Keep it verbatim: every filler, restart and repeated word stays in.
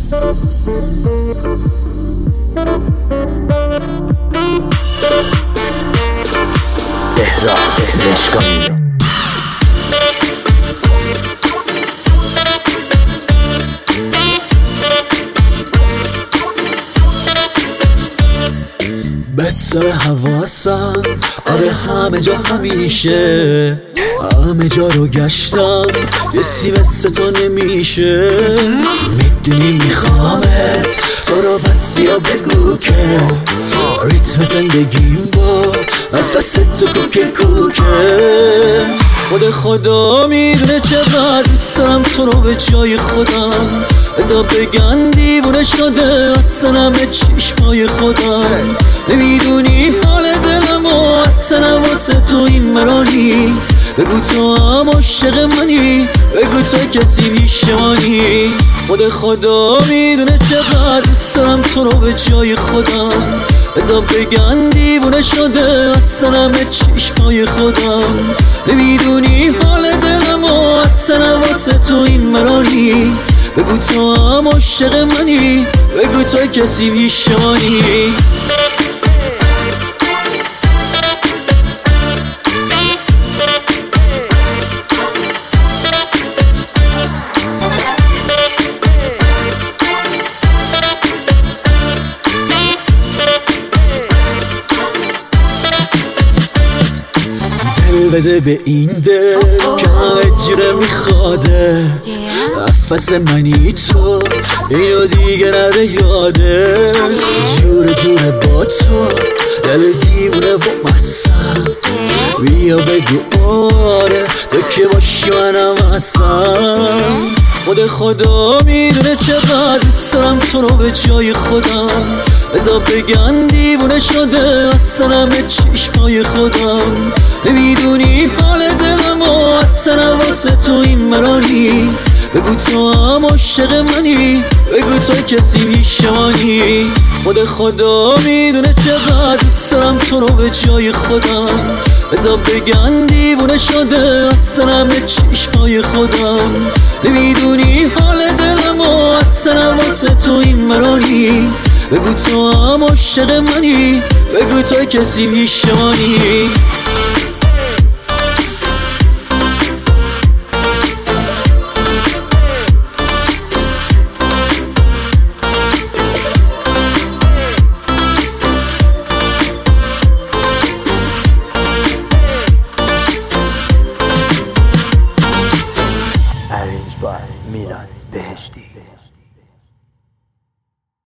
بسر حواسم آره همه جا همیشه، همه جا رو گشتم یه سی مثل تو نمیشه. میدونی میخوامت تو رو بس یا بگو که ریتم زندگیم با نفس تو کوکه کوکه. خود خدا میدونه چقدر دوست دارم تو رو به جای خودم، ازا بگن دیوونه شده اصلا به چشمای خودم. نمیدونی حال دلم و اصلا واسه تو این مرا نیست. بگو تو هم عاشق منی، بگو تو کسی بیشمانی. خود خدا میدونه چقدر دوست دارم تو رو به جای خودم، ازا بگن دیوونه شده اصلا به چشمای خودم. نمیدونی حال دلم و اصلا واسه تو این مرا نیست. بگو تو هم عاشق منی، بگو تو کسی بیشمانی. بده به این دل که همه جوره میخواده، نفس منی تو اینو دیگه نره یاده. جوره جوره با تو دل دیوونه با مستم، بیا بگو آره تو که باشی منم هستم. خود خدا میدونه چقدر دوست دارم تو رو به جای خودم، ازا بگن دیوونه شده اصلا به چشمای خودم. نمیدونی حال دلم و اصلا واسه تو این مرا نیست. بگو تو هم عاشق منی، بگو تو کسی بیشمانی. خود خدا میدونه چقدر دوست دارم تو رو به جای خودم، ازا بگن دیوونه شده اصلا به چشمای خودم. نمیدونی حال دلم و اصلا واسه تو این مرا نیست. بگو تو هم عاشق منی، بگو تو کسی بیشمانی.